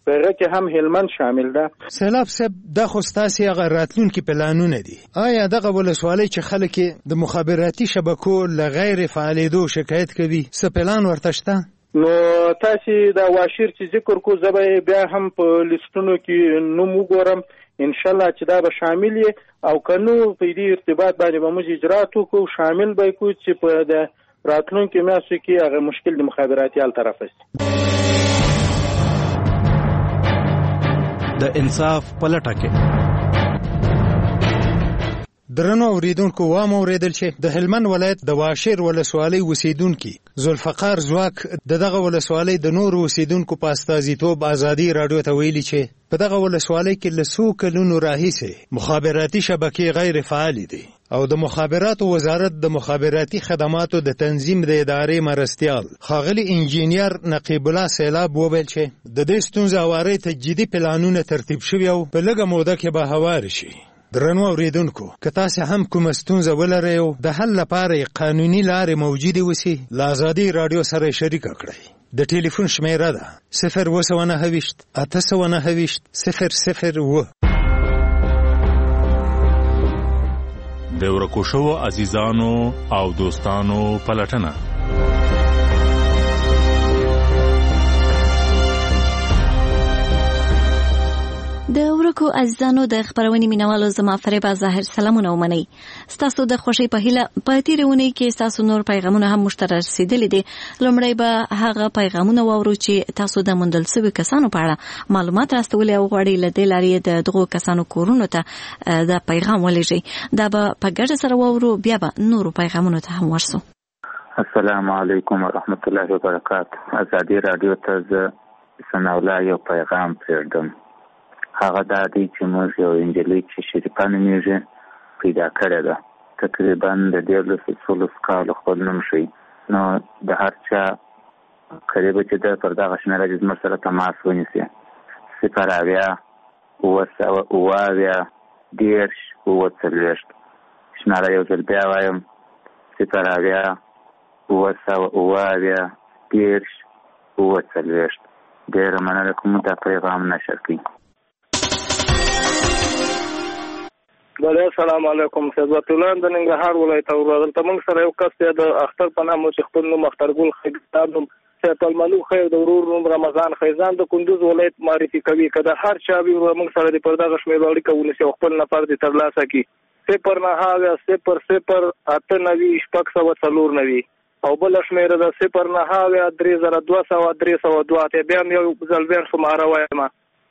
په هغه کې هم هلمند شامل ده. سیلاب صاحب دا خو ستاسې هغه راتلونکي پلانونه دي. آیا دغه ولسوالۍ چې خلک د مخابراتي شبکو له غیر فعالېدو شکایت کوي څه پلان ورته شته؟ نو تاسې دا واشیر چې ذکر کو زه به بیا هم په لیستونو کې نوم وګورم ان شاء الله چې دا به شامل وي او که نو په دې ارتباط باندې به موږ اجرات وکړو شامل به کړو چې په د راتلونکي میاشتو کې هغه مشکل د مخابراتي ال طرفه شي. د انصاف پلټه کې درنو اوریدونکو وام اوریدل چې د هلمند ولایت د واشیر ولسوالۍ اوسیدونکي ذوالفقار ځواک دغه ولسوالۍ د نورو اوسیدونکو په استازیتوب ازادي راډیو ته ویلي چې په دغه ولسوالۍ کې له څو کلونو راهیسې مخابراتي شبکې غیر فعالې دي او د مخابراتو وزارت د مخابراتي خدماتو د تنظیم د ادارې مرستیال ښاغلي انجینیر نقیب الله سیلاب وویل چې د دې ستونزې هوارۍ ته جدي پلانونه ترتیب شوي او په لږه موده کې به هوار شي. درنو اوریدونکو که تاسې هم کومه ستونزه ولرئ او د حل لپاره قانوني لارې موجودې وسي له ازادي راډیو سره شریکه کړئ. د ټلیفون شمیره ده 029 829 007. د ورکو شوو عزیزانو او دوستانو پلټنه. د ورکو عزیزانو د خبرونې مینوالو زما فریبا ظاهر سلامونه ومنئ. ستاسو د خوشی په هیله په تیرونی کې ستاسو نور پیغامونه هم مشترک رسیدلي دي. لومړی به هغه پیغامونه واورو چې تاسو د موندل شوي کسانو په اړه معلومات راستولي او غواړئ له دې لارې د دغو کسانو کورونو ته دا پیغام ولېږئ. دا به په ګډه سره واورو بیا به نورو پیغامونو ته هم ورسو. السلام علیکم ورحمت الله وبرکاته. ازادي راډیو ته زه ثنا الله یو پیغام پرېږدم. هغه دا دی چې موږ یو انجلۍ چې شریفه نومیږي پیدا کړې ده. تقریبا د 13 کالو خپل نوم ښیي. نو د هر چا قریبه چې ده پر دغه شمېره چې زموږ سره تماس ونیسي 0 شمېره یو ځل بیا وایم 0 ډېره مننه کوم دا پیغام نشر کړي. بله السلام علیکم. سیدت الله د ننګرهار ولایت دلته موږ سره یو کس دی د اختر په نامه چې خپل نوم اخترګل خیرزاد نوم سید الملوک خیر د ورور نوم رمضان خیزان د کندوز ولایت معرفي کوي. که د هر چا وي موږ سره د پر دغه شمېره اړیکه ونیسي او خپل نفر دې ترلاسه کړي 090 او بله شمېره ده 090 بیا هم یو ځل بیا شماره وایم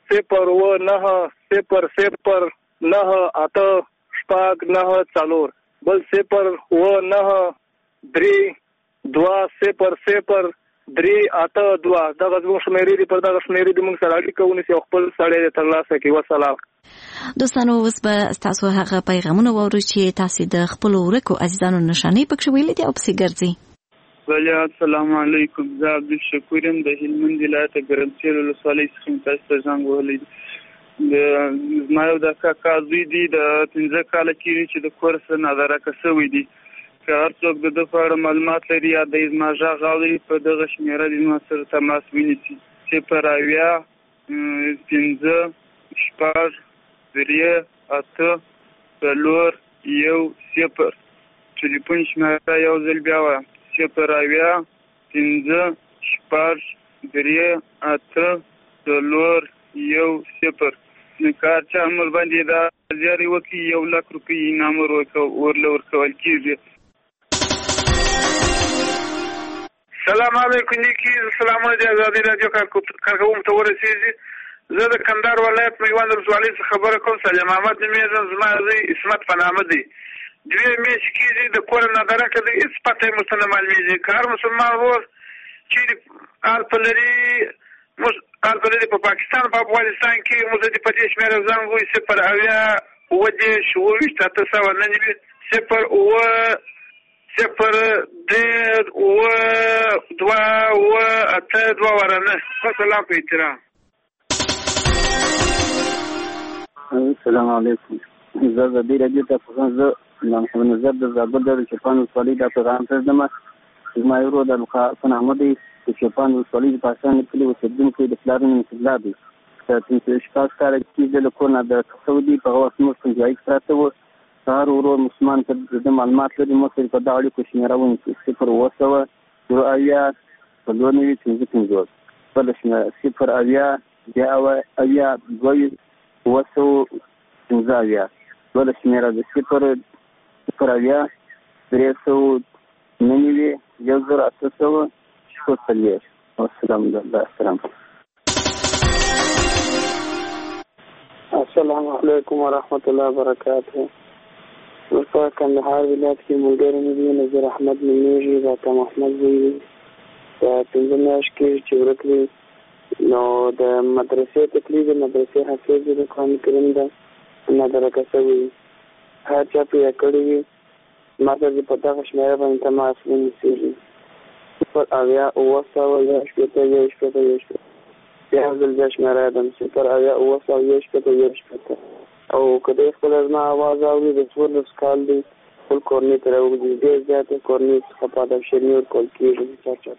090 9 8 شپږ 9 4 بل 019 3 2 0 3 8 2 دغه زموږ شمېرې دي. پر دغه شمېرې دي موږ سره اړیکه ونیسي او خپل سړی ترلاسه کړي. وسلام. دوستانو اوس به ستاسو هغه پیغامونه واورو چې تاسو د خپلو ورکو عزیزانو نشانې پکښې ویلي دي او پسې ګرځي. بله السلام علیکم. زه عبدالشکور یم د هلمند ولایت ګرمسیر ولسوالۍ څخه تاسو ته زنګ وهلی. زما یو د کاکا زوی دی د 15 کاله کېږي چې د کور څخه نادارکه شوی دی. که هر څوک د ده په اړه معلومات لري یا د زما غږ اوري په دغه شمېره د زما سره تماس ونیسي 0 5 6 3 8 4 1 0. ټلیفون شمېره یو ځل بیا وایم 0 5 6 3 8 4 1 0. کار چا امر باندې دا زیاري وکي 1 لک روپۍ انعام ورکول کېږي. سلام علیکم نیکی. سلام علیکم ازادي راډیو کارکوونکو ته ورسېږي. زه د کندهار ولایت میوند ولسوالۍ څخه خبره کوم. سلیم احمد نومېږم. زما زوی اسمت په نامه دی. 2 میاشتې کېږي د کور نادارکه دی. هېڅ پته یې موږ ته نه معلومېږي. که هر مسلمان ورور چیرې الپه لري په پاکستان په افغانستان کې موږ دې په دې شمېره زنګ ووایي 0 ورنه. السلام په احترام. السلام علیکم. زه د دې راډیو ته زه محمد نظر د زابل د چپان ولسوالۍ د پیغام پرېږدم. زما یو ورور د لقا په نامه دی چې چپان ولسوالۍ د پاکستان کلي اوسېدونکی د پلار نوم الله دی. شپږ کاله کېږي له کور نه د سعودي په هغه وخت موږ کوم ځای کې پراته وو. هر ورور مسلمان ته د معلومات لري موږ په دغه اړیکو شمېره ونیسو 0 اویا 495 بله شمېره 0 اویا 2 اویا بله شمېره د 0 اویا 390 1840. السلام علیکم ورحمۃ اللہ وبرکاتہ. په کندهار ولایت کې ملګری مې دی نظیر احمد نومیږي د عطا محمد زوی دی. په 15 میاشت کې چې ورک دی نو د مدرسې تکلیف د مدرسې حافظ د قرآن کریم ده مدرکه شوی هر چا پرې کړی وي ما ته په دغه شمېره باندې تماس ونیسېږي 0 اویا 9 بیا ځل بیا شمېره یم 0 اویا 9 او که دی خپل زما اواز اوري د 14 کال دی خپل کورنۍ ته راوځي ډېر زیاته کورنۍ څخه په ادبشري ورکول کېږي.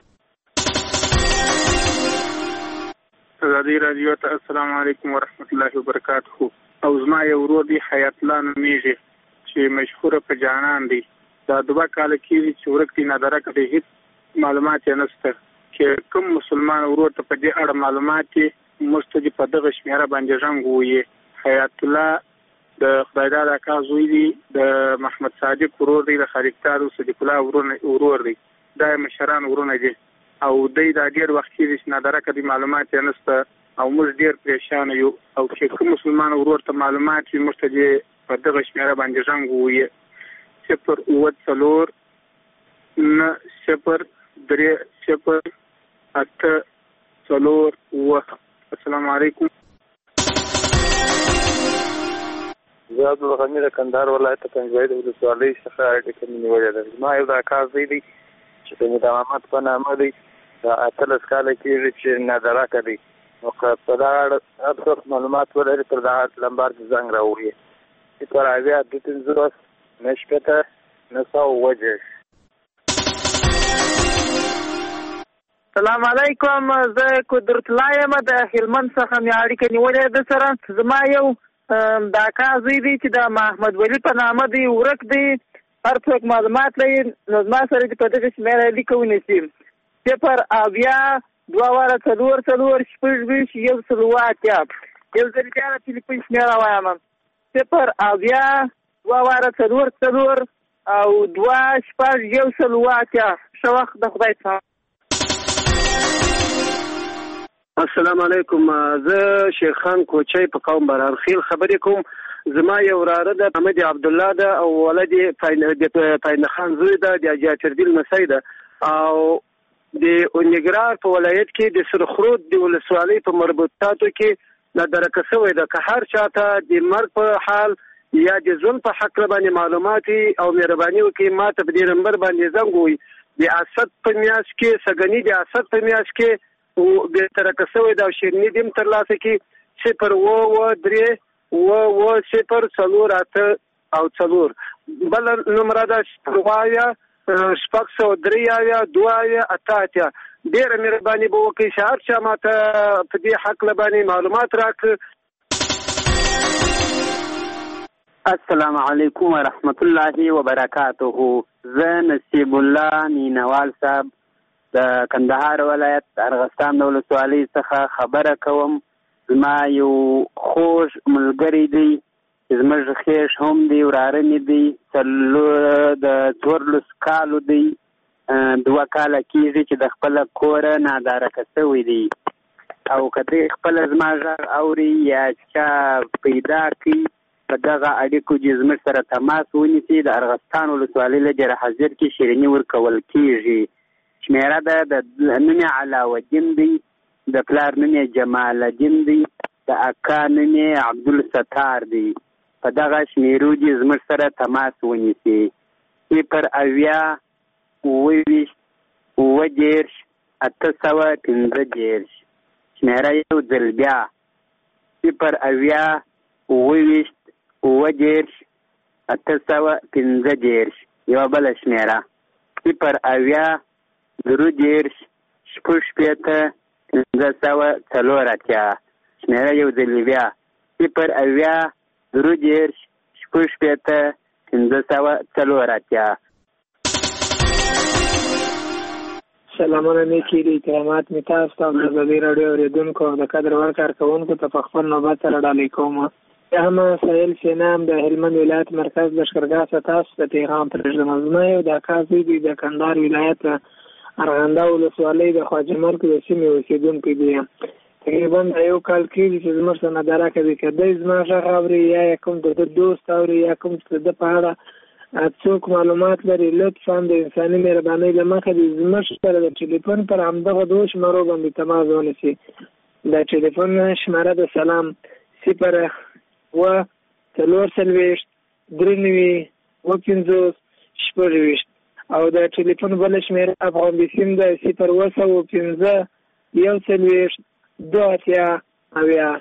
ازادي راډیو ته السلام علیکم ورحمت الله وبرکاته. او زما یو ورور دی حیات الله نومیږي چې مشهوره په جانان دی. دا 2 کاله کېږي چې ورک دی نادرکه دی هېڅ معلومات یې نشته چې کوم مسلمان ورور ته په دې اړه معلومات یې موږ ته په دغه شمېره باندې غږ ووایي. حیات الله د خدایداد اکا زوی دی د محمد صادق ورور دی د خالقتار صدیق الله ورور دی. دا مشران ورونه دي او دوی دا ډېر وخت کېږي چې نادرکه دی معلومات یې نشته او موږ ډېر پریشان یو او چې کوم مسلمان ورور ته معلومات وي موږ ته په دغه شمېره باندې غږ ووایي 0 4 9 0 8 السلام علیکم. زه عبدالغني د کندهار ولایت پنځوي د ولسوالۍ څخه اړیکه مې نیولې ده. زما یو دا کار دی چې د میر محمد په نامه دی دا 18 کاله کېږي چې نادرکه دی. نو که په دغه اړه هر څوک معلومات ولري پر دغه لمبر ته زنګ راووایي 0 اویا 250 9 السلام علیکم. زه قدرت الله یم د هلمند څخه مې اړیکه نیولې ده سره. زما یو دا اکا زوی دی چې د محمد ولی په نامه دی ورک دی هر څوک معلومات لري نو زما سره دې په دغه شمېره لیکه ونیسي 0 اویا 2 4 6 یو ځل بیا د تلیفون شمېره وایم 0 اویا 2 4 او 2 6 ښه وخت د خدای څخه. السلام علیکم. زه شیخ خان کوچی په قوم برارخیل خبرې کوم. زما یو وراره ده محمد عبدالله ده او ولد پاینده خان زوی ده د جاتردیل مسۍ ده او د اونګرار په ولایت کې د سرخرود د ولسوالۍ په مربوطاتو کې نادرکه شوی ده. که هر چاته د مرګ په حال یا د ژوند په حق باندې معلومات او مهرباني وکړي ما ته په دې نمبر باندې زنګ ووایي. د اسد په میاشت کې سګنی د اسد په میاشت کې او به ترکه شوی دا شیرنی دیم ترلاسه کې 0 و 0 4 8 او 4 بل نمبر دا 0 603 یا 2 8 ډیره مهرباني به وکړي چې هر چا ماته په دې حق لبانې معلومات راکړي. السلام علیکم ورحمت الله وبرکاته. زه نصیب الله مینوال صاحب د کندهار ولایت ارغستان د ولسوالۍ څخه خبره کوم. زما یو خوږ ملګری دی زموږ خیش هم دی وراره مې دی د 14 کالو دی 2 کاله کېږي چې د خپله کوره نادرکه شوی دی او که دی خپله زما غږ اوري یا چا پیدا کړي په دغه اړیکو چې زموږ سره تماس ونیسي د ارغستان ولسوالۍ له جره حاضر کې شیریني ورکول کېږي. شمېره ده د نوم یې علاوالدین دی د پلار نوم یې جمال الدین دی د اکا نوم یې عبدالستار دی. په دغه شمېرو دې زموږ سره تماس ونیسي 0 اویا 27 815 شمېره یو ځل بیا 0 اویا 27 815 یوه بله شمېره 0 اویا 2 6 5 5 4 شمېره شمېره یو ځلې بیا 080 سلامونه نیکي دي کرامات می تاسو ته د ازادي راډیو اوریدونکو او د قدر وړ کارکوونکو ته په خپل نوبت سره ډالۍ کوم. هم سهیل سینام د هلمند ولایت مرکز لښکرګاه څخه تاسو ته پیغام پرېږدم. زما یو د کازوی دی د کندهار ولایت ارغنده ولسوالۍ د خواجه مرګ د سیمې اوسېدونکی دی. تقریبا یو کال کېږي چې زموږ سره نداره کوي که دی زما غږ اوري یا کوم د دوست اوري یا کوم چې د په اړه څوک معلومات لري لطفا د انساني مهربانۍ له مخې د زموږ سره د ټلیفون پر همدغه دوه شمارو باندې تماس ونیسي. د ټلیفون شماره د سلام 0 او د ټلیفون بل شمېره افغان بسیم د 0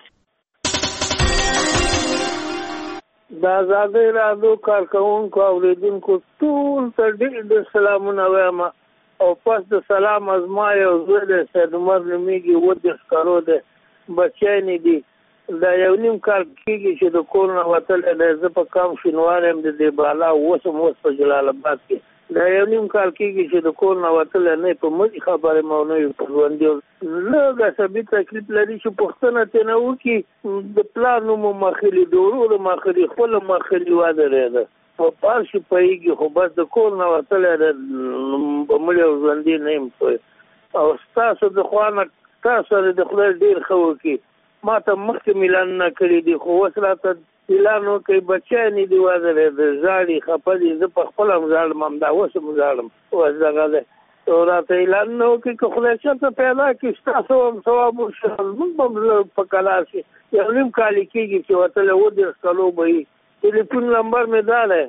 د ازادۍ راډیو کارکوونکو اوریدونکو ټول ته ډېر سلامونه وایم او پس د سلام ازما یو زوی دی سید عمر نومیږي 30 کالو دی بچی نه دي دا یو نیم کال کېږي چې د کور نه وتلی دی. زه په کام شینوار یم د دې بالا اوس په جلال آباد کې دا یو نیم کال کېږي چې د کور نه وتلی نه په مزي خبرې مو نه وي په ژوندي لږ عصبي تکلیف لري چې پوښتنه ترېنه وکړي د پلار نوم مو ماخلي د ورور ماخلي خپله ماخلي ودرېده په پار شي پوهېږي خو بس د کور نه وتلی دی په مړي او ژوندي نه یم پوه او ستاسو د خوا نه تاسو سره د خدای ډېر ښه وکړي. ما ته مخکې میلان نه کړي دي خو اوس راته اعلان وکړي بچی نه دي ودرېده ژاړي خفه دي زه په خپله هم ژاړم همدا اوس هم ژاړم اوس دغه دی او راته اعلان نه وکړي که خدای چېرته پیدا کړي ستاسو هم ثواب وشي موږ به هم په کلا شي. یو نیم کال یې کېږي چې وتلی 30 کالو به وي. ټلیفون نمبر مې دا دی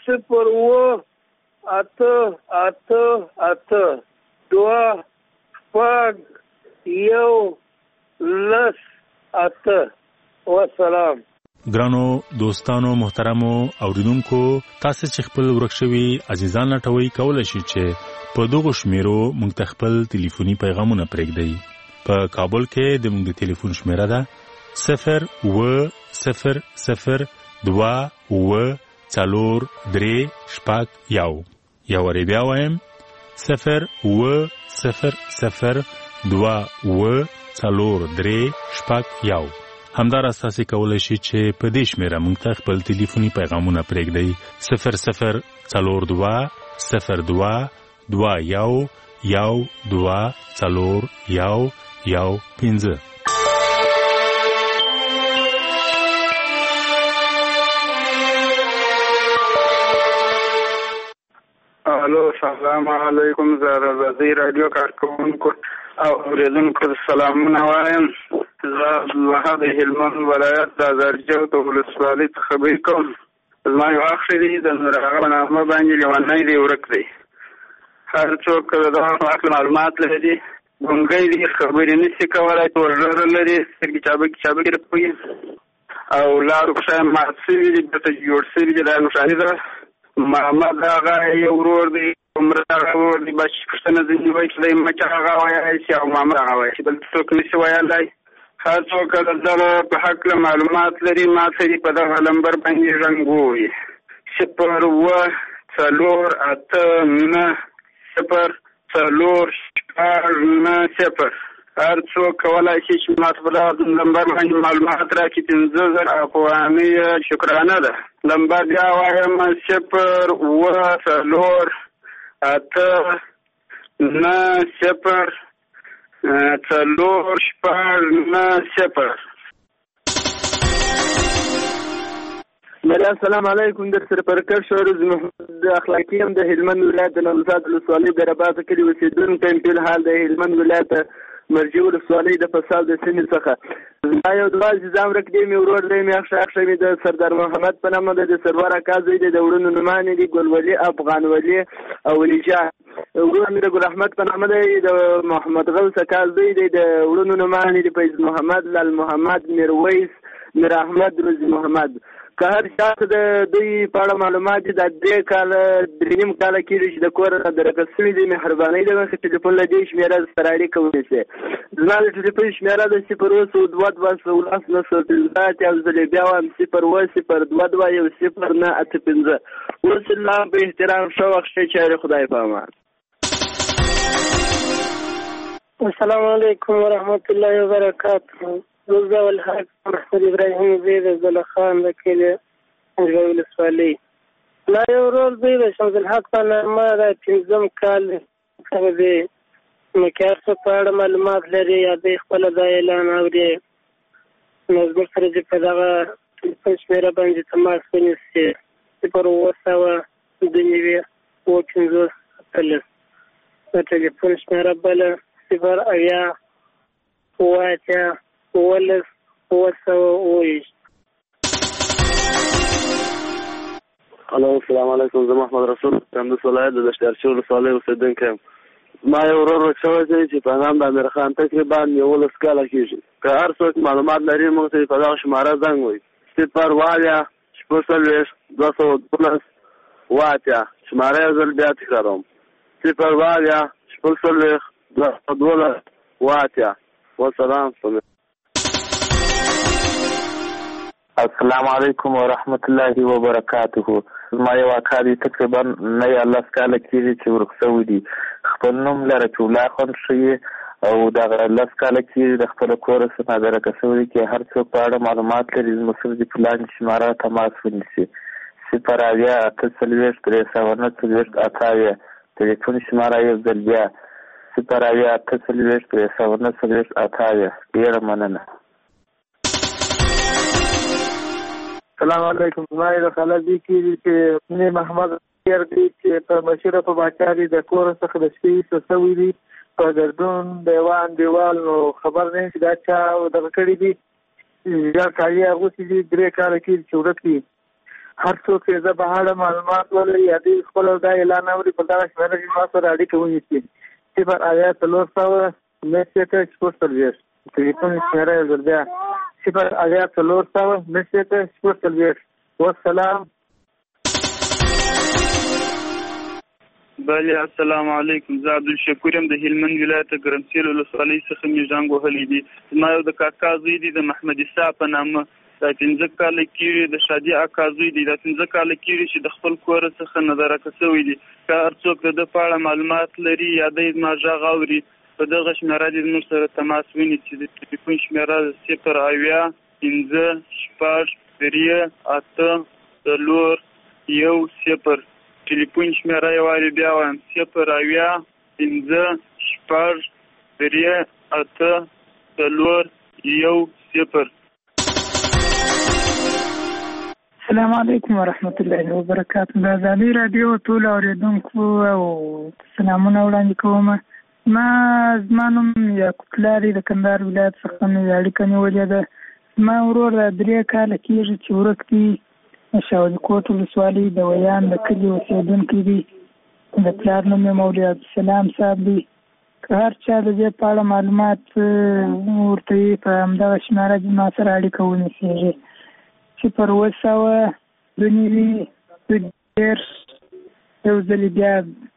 08828 والسلام. ګرانو دوستانو محترمو اوریدونکو تاسو چې خپل ورک شوي عزیزان لټوي کولای شئ چې په دغه شمیرو موږ ته خپل ټلیفوني پیغامونه پرېږدئ. په کابل کې د موږ د ټلیفون شمیره ده 080002438 یا وری بیا وایم 080002438 همدار تاسو کولای شئ چې په دې شمیره موږ ته خپل ټلیفوني پیغامونه پرېږدئ 00222212415. الو سلام علیکم زه ازادي راډیو کارکوونکو او اوریدونکو سلامونه وایم. زه عبدالوهاب د هلمند ولایت د ازارجو د ولسوالۍ څخه خبرې کوم. زما یو اخ دی د نور هغه په نامه باندې لیونی دی ورک دی. هر څوک د دغه په معلومات لري ګونګی دی خبرې نشي کولی ورزره لري سترګې چابکې پوهي او لارو پښه مات شوي دي بېرته جوړ شوي دي. دا نوشاني ده محمد هغه یو ورور دی عمر هغه ورور دی بچ پوښتنه ځینې وایي چې دی مچ هغه وایي چې او محمد هغه وایي چې بل څوک نشي ویلی. هر څوک د دغه په هکله معلومات لري ما سړي په دغه نمبر باندې رنګ ووایي 01490 هر څوک کولی شي چې ما ته په دغه نمبر باندې معلومات راکړي 50,000 افغانۍ شکرانه ده. نمبر بیا وایم 01490 السلام علیکم. در سره پرکر شور د اخلاقی هم د هلمند ولایت د نوزاد ولسوالۍ د رباطه کلي اوسېدونکی یم. فی الحال د هلمند ولایت مرجع ولسوالۍ د فصل د سیمې څخه زما یو دوه عزیزان ورک دی مې ورور دی مې اخښه مې د سردار محمد په نامه د سرور اکا زوی دی د وړونو نومانې دي ګلولي افغان ولي او ولي جان. ورور مې د ګل احمد په نامه دی د محمد غوث اکا زوی دی د وړونو نومانې دي فیض محمد لال محمد میرویس میر احمد روزي محمد. که هر چا ته د دوی په اړه معلومات دي دا 3 کاله 3.5 کاله کېږي چې د کور درکړل شوي دي مهرباني ده مخکې ټلیفون له دې شمېره سره اړیکه ونیسئ. زما د ټلیفون شمېره ده 022 او زه بیا وایم 02002210985. اوس الله په احترام ښه وخت شئ چارې خدای په امان. السلام علیکم ورحمت الله وبرکاته. روزه والحق محمد ابراهیم زید عبدالله خان د کلي انجوای ولسوالۍ. لا یو ورور دی د شمس الحق په نامه دا 5م کال هغه دی مکیار څه په اړه معلومات لري یا دی خپله دا اعلان اوري نو زموږ سره چې په دغه ټلیفون شمېره باندې تماس ونیسي 02029 د ټلیفون شمېره بله 080 الو السلام علیکم. زه محمد رسول کندوز ولایت د دشتارچي ولسوالۍ اوسېدونکی یم. ما یو ورور شوی دی چې په نام د امیر خان تقریبا 11 کاله کېږي. که هر څوک معلومات لري موږ ته په دغه شماره زنګ وایي 020 شماره یو ځل بیا تکراروم 020 والسلام. السلام علیکم ورحمت الله وبرکاته. ما یو اکا دی تقریبا 9 کاله کېږي چې ورک شوی دی. خپل نوم لره چې الله خان ښیي او دغه 10 کاله کېږي د خپل کور څخه درکه شوی دی. کې هر څوک په اړه معلومات لري زموږ سره د پلان شماره تماس ونیسي 080 ټلیفون شماره یو ځل بیا 080 ډېره مننه. السلام علیکم. زما د خاله دی کېږي چې نه محمد خیر دی چې په مشره په باچا دی د کور څخه د شپې څه شوي دي په ګردون دیوال نو خبر نه چې دا چا دغه کړي دي یا کالي اغوستي دي 3 کاله کېږي چې ورک دي. هر څوک یې زه په اړه معلومات ولري یا دوی خپل دا اعلان اوري په دغه شمېره کې ما سره اړیکه ونیسي 080 ټلیفون شمېره یې ځل بیا 080 والسلام. بله السلام علیکم. زه عبدالشکور یم د هلمند ولایت ګرمسیر ولسوالۍ څخه مې زنګ وهلی دی. زما یو د کاکا زوی دی د محمد عیسی په نامه دا 15 کاله کېږي د شادي اکا زوی دی دا 15 کاله کېږي چې د خپل کور څخه نظارکه شوی دی. که هر څوک د ده په اړه معلومات لري یا دی زما غږ اوري په دغه شمېره دې زموږ سره تماس ونیسي. د ټلیفون شمېره 080 ټلیفون شمېره یې وارې بیا وایم 080 السلام علیکم ورحمت الله وبرکاته. د ازادي راډیو ټول اوریدونکو او سلامونه وړاندې کوم. زما نوم یعقوب لاري د کندهار ولایت څخه مې اړیکه نیولې ده. زما ورور 3 کاله کېږي چې ورک دی. شاولي کوټ ولسوالۍ د ویان د کلي اوسېدونکی دی. د پلار نوم یې مولوي عبدالسلام صاحب دی. که هر چا د دې په اړه معلومات ورته وي په همدغه شماره کې ما سره اړیکه ونیسېږي 020 یو ځل بیا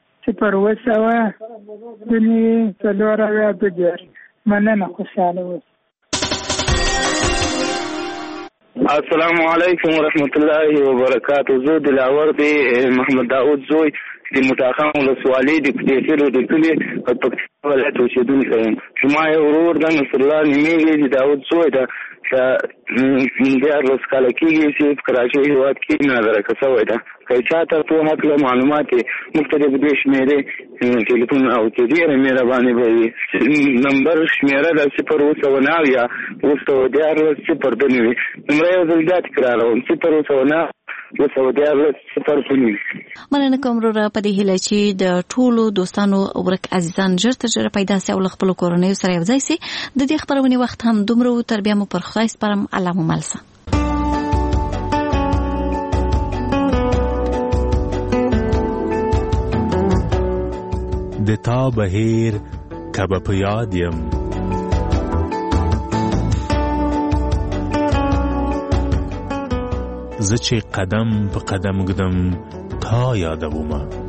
020 مننه خوشحاله اوسئ. السلام علیکم ورحمت الله وبرکاته. زه دلاور دی محمد داود زوی د متاخم ولسوالۍ د پټېسر د کلي په پکتیا ولایت اوسېدونکی یم. زما یو ورور د نصر الله نومېږي د داود زوی ده 14 کاله کېږي چې په کراچۍ هېواد کې نظارکه شوی ده. که چاته په هکله معلومات یې موږ ته د دې شمېرې ټلیفون او ډېره مهرباني به وي. نمبر شمېره ده 020 014 نمره یو ځل بیا تکراروم 020 مننه کوم وروره په دې هیله چې د ټولو دوستانو ورک عزیزان ژر تر ژره پیدا سي او له خپلو کورنیو سره یوځای سي. د دې خپرونې وخت هم دومره و. تر بیا مو پر خدای سپارم. الله مو مل شه. د تا بهیر کبه په یاد یم زه چې قدم په قدم ګدم تا یادومه